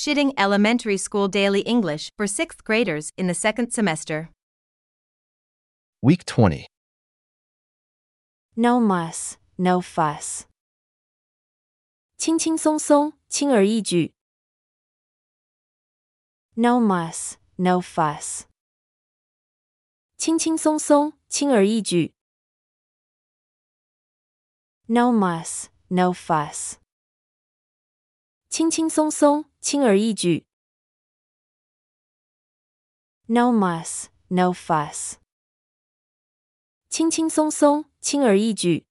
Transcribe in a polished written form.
Shitting Elementary School Daily English for 6th graders in the second semester. Week 20. No muss, no fuss. 轻轻松松，轻而易举。No muss, no fuss. 轻轻松松，轻而易举。No muss, no fuss. 轻轻松松，轻而易举。No muss, no fuss. 轻轻松松，轻而易举。